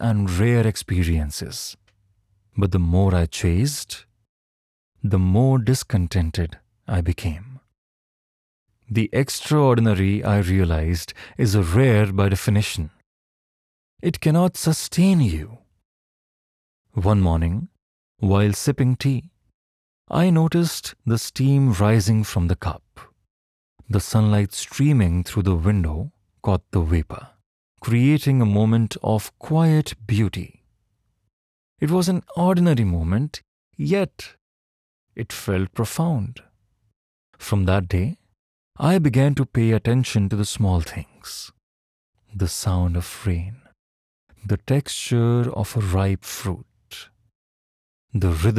and rare experiences. But the more I chased, the more discontented I became. The extraordinary, I realized, is rare by definition. It cannot sustain you. One morning, while sipping tea, I noticed the steam rising from the cup. The sunlight streaming through the window caught the vapor, creating a moment of quiet beauty. It was an ordinary moment, yet it felt profound. From that day, I began to pay attention to the small things: the sound of rain, the texture of a ripe fruit, the rhythm